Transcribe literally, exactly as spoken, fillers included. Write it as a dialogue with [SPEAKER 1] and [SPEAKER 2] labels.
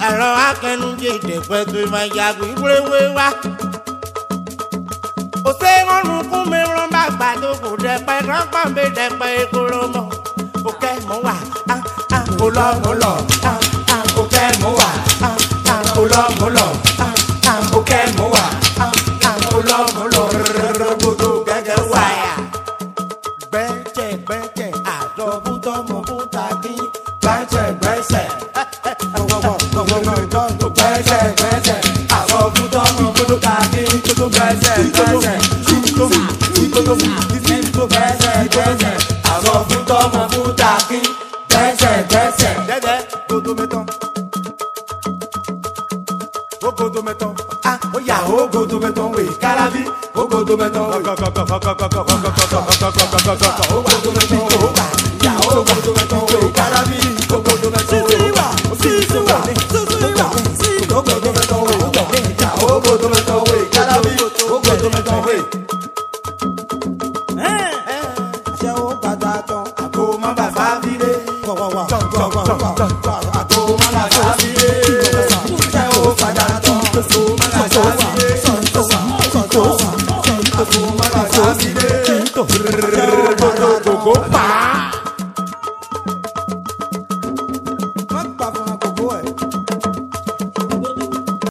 [SPEAKER 1] àlọ́ akẹnujẹ ìdẹ̀pẹ́ tó máa yàgò ìwéwé wá. kò sí ọrùn kún mi rán bá gbàdo kò dẹ̀pẹ́ rọ́pọ̀ mi dẹ̀pẹ́ ìkóró mọ́. kò kẹ́ mọ́ wà kò lọ mọ́ lọ kò kẹ́ mọ́ wà kò lọ mọ́ lọ kò kẹ́ mọ́ wà kò lọ mọ́ lọ gbogbo gẹ́gẹ́ wáyà. gbẹ́jẹ̀ gbẹ́jẹ̀ àjọ bútọ́ mọ́ búta kí gbẹ́jẹ̀ gbẹ́sẹ̀. gbẹ́jẹ̀ gbẹ́sẹ̀ àjọ bútọ́ mọ́ búta kí gbẹ́jẹ̀ gbẹ́sẹ̀. gbẹ́jẹ̀ gbẹ́sẹ̀ àjọ bútọ́ mọ́ búta kí gbẹ́jẹ̀ gbẹ́sẹ̀. gẹ́gẹ́ gbogbo mẹ́tọ́. Ogodo meton, ah, oh ya, ogodo meton, we karabi, ogodo meton, ogodo meton, ya, ogodo meton, we karabi, ogodo meton, sisiwa, sisiwa, sisiwa, ogodo meton, we ya, ogodo meton, we karabi, ogodo meton, we. Eh, eh, ṣé o padà tán? Àgbo má bàbá bílé, àgbo má bàbá bílé, ṣé o padà tán? Go, go, go, go,